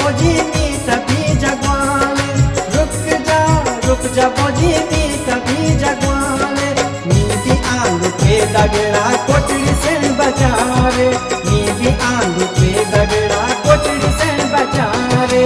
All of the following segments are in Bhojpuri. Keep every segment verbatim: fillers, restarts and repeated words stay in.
बोझी मी तभी जगवान रुक जा रुक जा बोझी मी तभी जगवान मी भी आलू पे दगड़ा कोटड़ी से बचा रे मी भी आलू पे दगड़ा कोटड़ी से बचा रे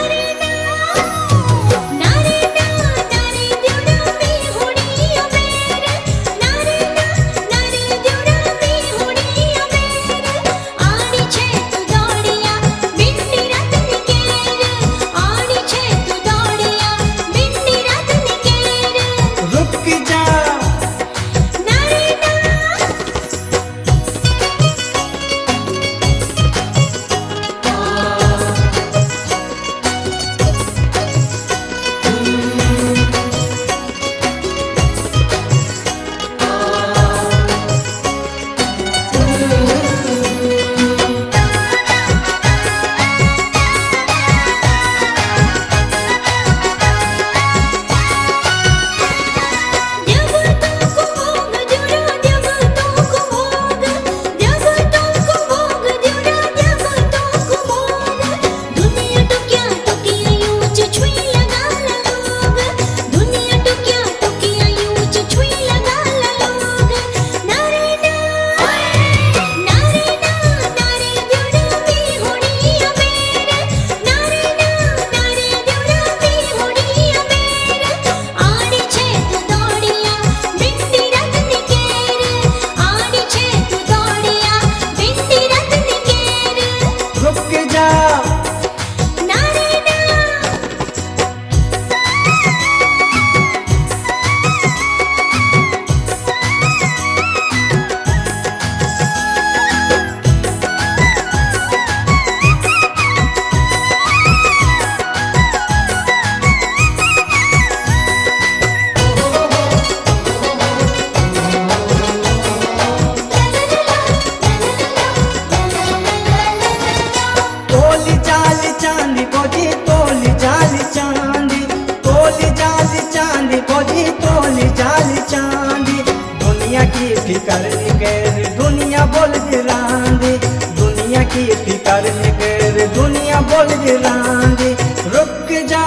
फिकर निकर दुनिया बोल गिरांदी दुनिया की फिकर निकर दुनिया बोल गिरांदी रुक जा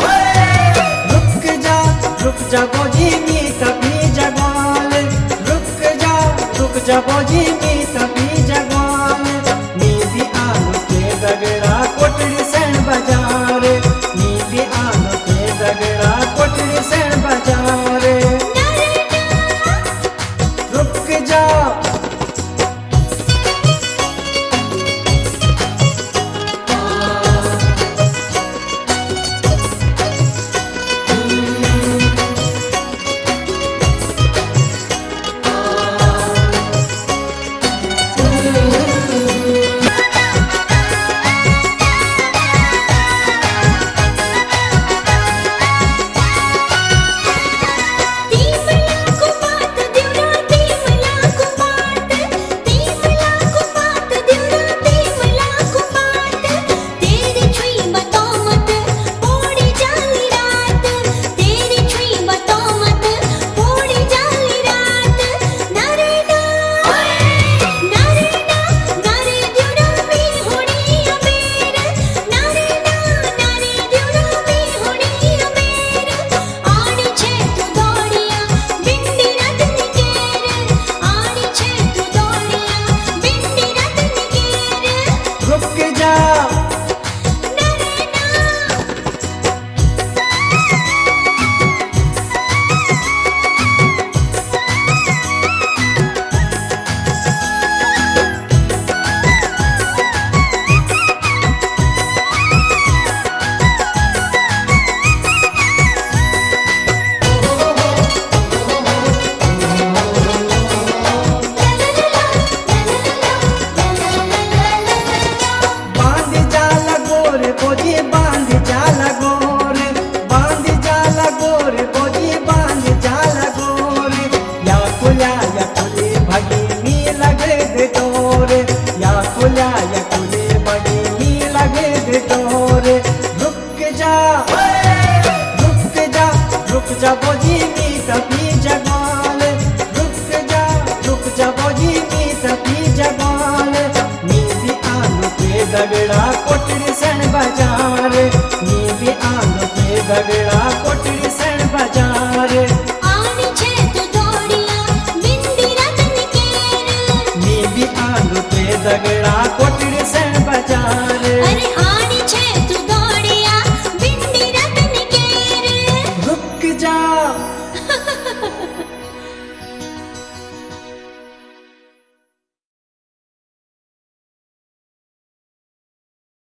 रुक जा रुक जा बोझी मी तभी जगवान रुक जा रुक जा बोझी मी तभी जगवान मी भी आलू के दगड़ा कोटड़ी से बजा रे मी भी आलू के दगड़ा कोटड़ी से बजा रे रुक जा कोटड़ी सण बाजार नी भी आंदो ते दगड़ा कोटड़ी सण बाजार आनी छे तो दौड़िया बिंदी रतन केर नी भी आंदो ते दगड़ा